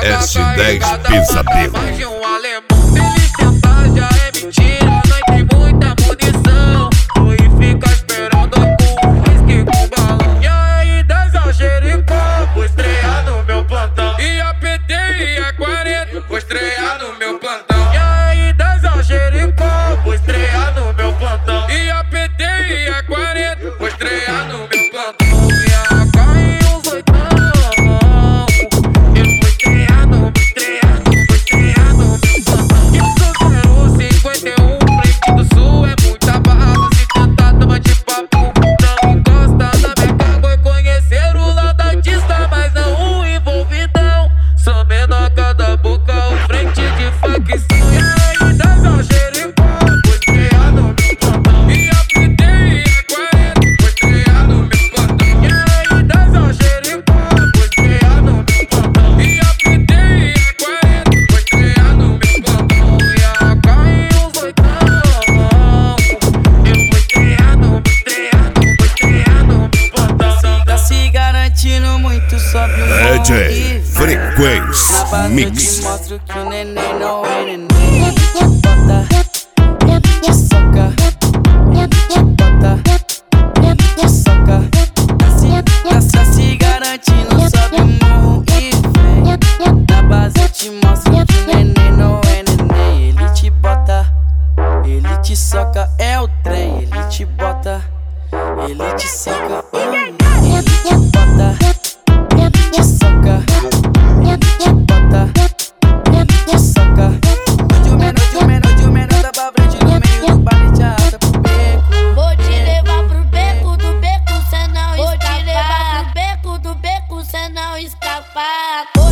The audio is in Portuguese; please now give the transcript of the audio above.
S10 Pesadelo. Mais de um alemão, eles tentar já é mentira. Nós tem muita munição, foi ficar esperando com whisky com balão. E aí, 10 a Jericó, vou estrear no meu plantão. E a PT e a 40, vou estrear no meu plantão. E aí, 10 a Jericó, vou estrear no meu plantão. E a PT e a 40, vou estrear no meu plantão. E a AK e os oitão, eu vou estrear no, vou estrear no meu plantão. E o 051, frente do sul, é muita barra. Se tentar toma de papo, não encosta na minha cara. Foi conhecer o lado artista, mas não o envolvidão. Sou menor cada boca, o frente de facção. E aí, 10 a Jericó, vou estrear no meu plantão. E a PT e a 40, vou estrear no meu plantão. E aí, 10 a Jericó, vou estrear no meu plantão. E a PT e a 40, vou estrear no meu plantão. E a AK e os oitão, eu vou estrear no, vou estrear no, vou estrear no meu plantão. Tá se garantindo muito, sobe o DJ Frequência Mix. Eu te mostro que o neném não é neném. Ele te bota, ele te soca. Ele te bota, ele te soca. Tá se garantindo, sobe o morro e vem. Na base eu te mostro que o neném não é neném. Ele te bota, ele te soca. É o trem, ele te bota, ele te soca. Ele te bota, ele te soca. Ele te bota, ele te soca. De menor da pra frente no meio do baile te arrasta pro beco. Vou te levar pro beco do beco, cê não escapa. Vou te levar pro beco do beco, cê não escapa.